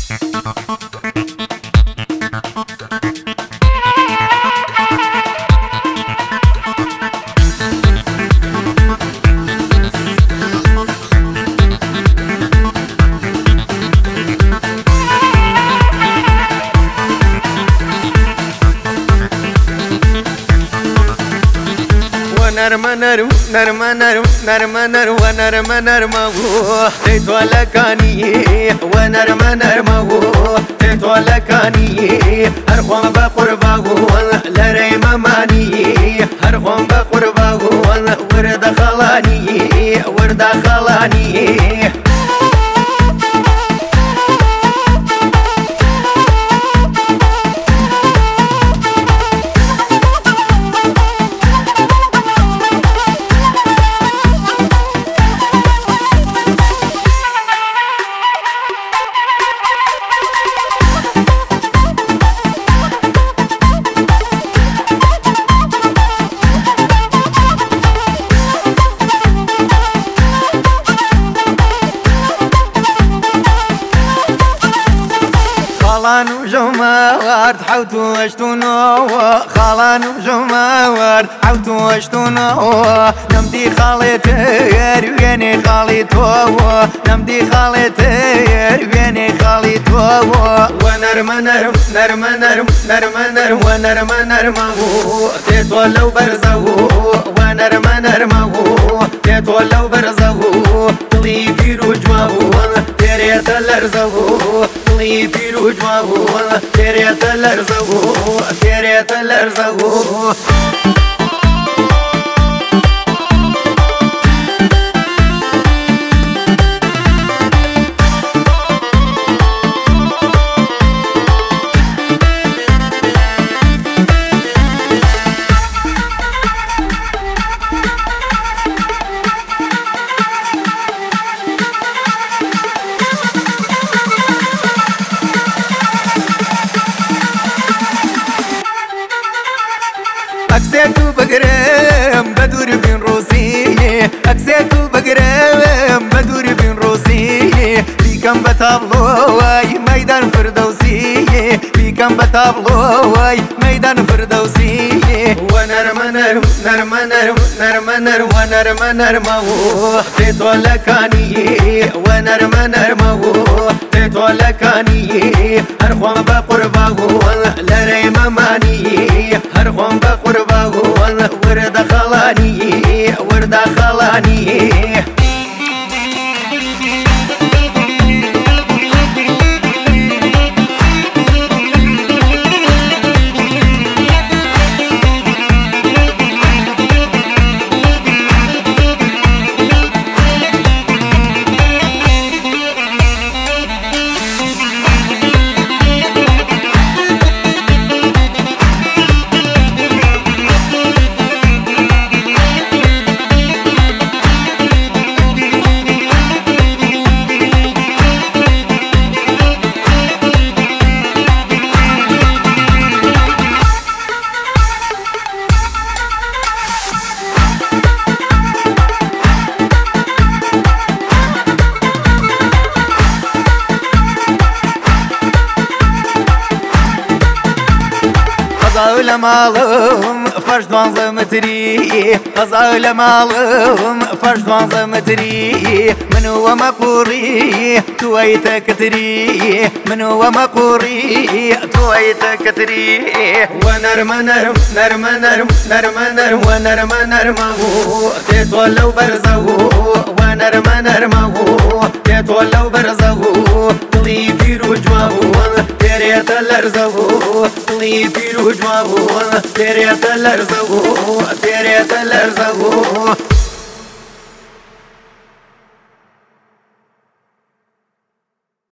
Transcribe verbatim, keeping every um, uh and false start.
نرم نرم نرم نرم نرم نرم ونرم نرم تتولكاني ونرم نرم تتولكاني هرخوان بقرباه لري مماني هرخوان بقرباه ورد خلاني ورد خلاني خالان وجماورد حوتو اشتونو خالان وجماورد حوتو اشتونو نمدي خالتير ويني خالتو نمدي خالتير ويني خالتو ونرم نرم نرم نرم نرم نرم ونرم نرم تتولو برزو ونرم نرم تتولو برزو طلي في رجوه تري تلرزو طلي في رجوه تري تلرزو تري تلرزو أكسيتو بقرم بدور بين روسي أكسيتو بقرم بدور بين روسي بيكم بتابلوي ميدان فردوسي بيكم بتابلوي ميدان فردوسي ونرم نرم نرم نرم نرم نرم ونرم نرم تتولكاني ونرم نرم تتولكاني هرخوان بقرباه لري مماني هرخوان بقرباه ورد خلاني ورد خلاني قزاول مالم فرش دوانزه متری قزاول مالم فرش دوانزه متری منو ومقوري تويت كتري منو ومقوري تويت كتري ونرم نرم نرم نرم نرم نرم ونرم نرم تتولو برزو ونرم نرم تتولو برزو طلي في رجوه تري تلرزو طلي في رجوه تري تلرزو تري تلرزو